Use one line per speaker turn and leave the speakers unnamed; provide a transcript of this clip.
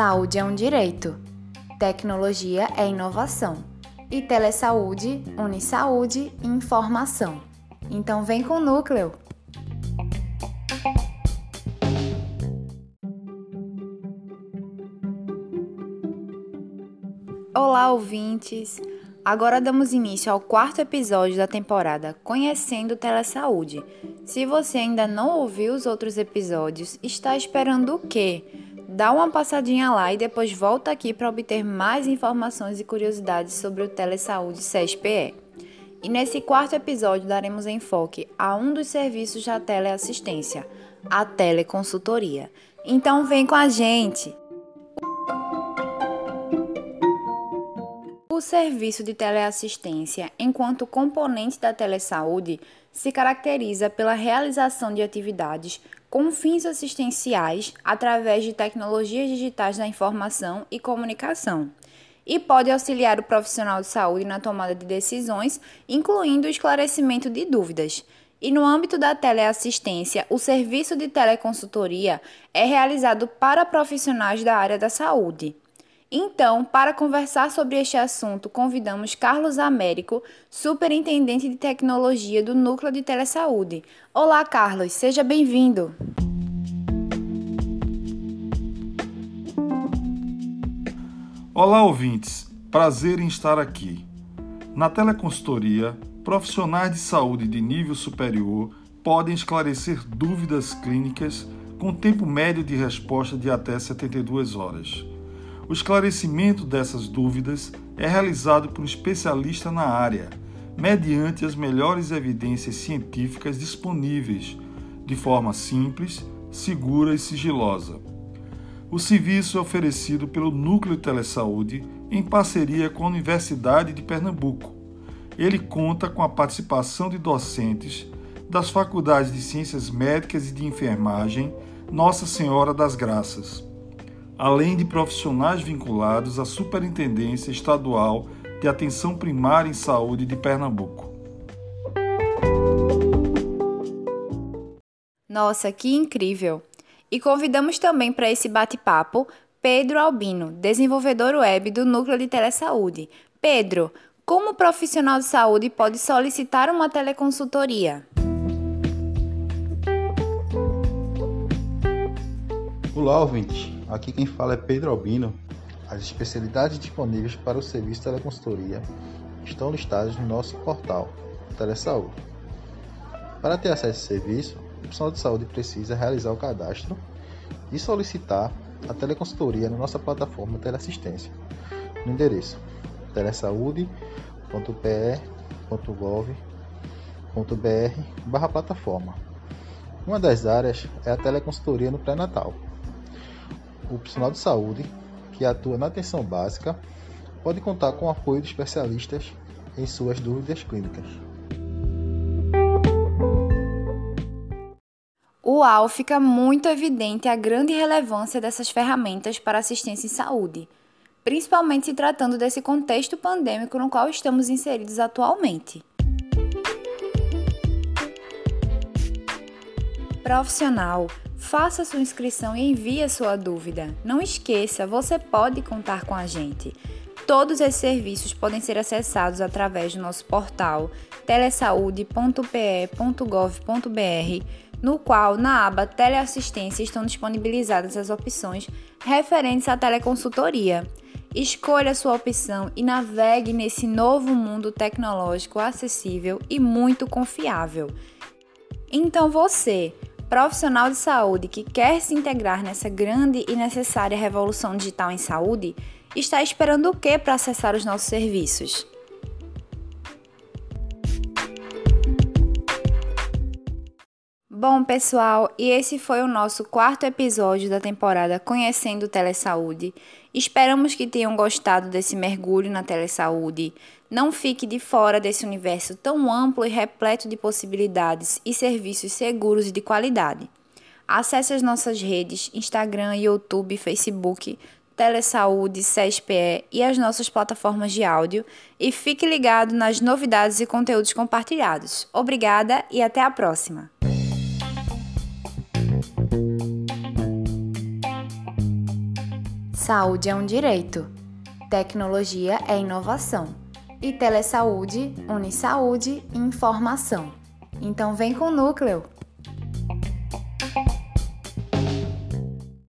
Saúde é um direito, tecnologia é inovação e telesaúde une saúde e informação. Então vem com o Núcleo! Olá, ouvintes! Agora damos início ao 4º episódio da temporada Conhecendo Telesaúde. Se você ainda não ouviu os outros episódios, está esperando o quê? Dá uma passadinha lá e depois volta aqui para obter mais informações e curiosidades sobre o Telesaúde SESP-E. E nesse 4º episódio daremos enfoque a um dos serviços da teleassistência, a teleconsultoria. Então vem com a gente! O serviço de teleassistência, enquanto componente da telesaúde, se caracteriza pela realização de atividades com fins assistenciais através de tecnologias digitais da informação e comunicação, e pode auxiliar o profissional de saúde na tomada de decisões, incluindo o esclarecimento de dúvidas. E no âmbito da teleassistência, o serviço de teleconsultoria é realizado para profissionais da área da saúde. Então, para conversar sobre este assunto, convidamos Carlos Américo, superintendente de tecnologia do Núcleo de Telesaúde. Olá, Carlos, seja bem-vindo.
Olá, ouvintes. Prazer em estar aqui. Na teleconsultoria, profissionais de saúde de nível superior podem esclarecer dúvidas clínicas com tempo médio de resposta de até 72 horas. O esclarecimento dessas dúvidas é realizado por um especialista na área, mediante as melhores evidências científicas disponíveis, de forma simples, segura e sigilosa. O serviço é oferecido pelo Núcleo de Telesaúde em parceria com a Universidade de Pernambuco. Ele conta com a participação de docentes das Faculdades de Ciências Médicas e de Enfermagem Nossa Senhora das Graças, além de profissionais vinculados à Superintendência Estadual de Atenção Primária em Saúde de Pernambuco.
Nossa, que incrível! E convidamos também para esse bate-papo Pedro Albino, desenvolvedor web do Núcleo de Telesaúde. Pedro, como o profissional de saúde pode solicitar uma teleconsultoria?
Olá, ouvintes. Aqui quem fala é Pedro Albino. As especialidades disponíveis para o serviço de teleconsultoria estão listadas no nosso portal Telesaúde. Para ter acesso a esse serviço, o profissional de saúde precisa realizar o cadastro e solicitar a teleconsultoria na nossa plataforma Teleassistência, no endereço telesaude.pe.gov.br/plataforma. Uma das áreas é a teleconsultoria no pré-natal. O profissional de saúde que atua na atenção básica pode contar com o apoio de especialistas em suas dúvidas clínicas.
Uau, fica muito evidente a grande relevância dessas ferramentas para assistência em saúde, principalmente se tratando desse contexto pandêmico no qual estamos inseridos atualmente. Profissional, faça sua inscrição e envie a sua dúvida. Não esqueça, você pode contar com a gente. Todos esses serviços podem ser acessados através do nosso portal telesaude.pe.gov.br, no qual, na aba Teleassistência, estão disponibilizadas as opções referentes à teleconsultoria. Escolha a sua opção e navegue nesse novo mundo tecnológico acessível e muito confiável. Então você, profissional de saúde que quer se integrar nessa grande e necessária revolução digital em saúde, está esperando o que para acessar os nossos serviços? Bom, pessoal, e esse foi o nosso 4º episódio da temporada Conhecendo Telesaúde. Esperamos que tenham gostado desse mergulho na telesaúde. Não fique de fora desse universo tão amplo e repleto de possibilidades e serviços seguros e de qualidade. Acesse as nossas redes, Instagram, YouTube, Facebook, Telesaúde, SESP-E e as nossas plataformas de áudio e fique ligado nas novidades e conteúdos compartilhados. Obrigada e até a próxima! Saúde é um direito. Tecnologia é inovação. E telesaúde une saúde e informação. Então vem com o Núcleo!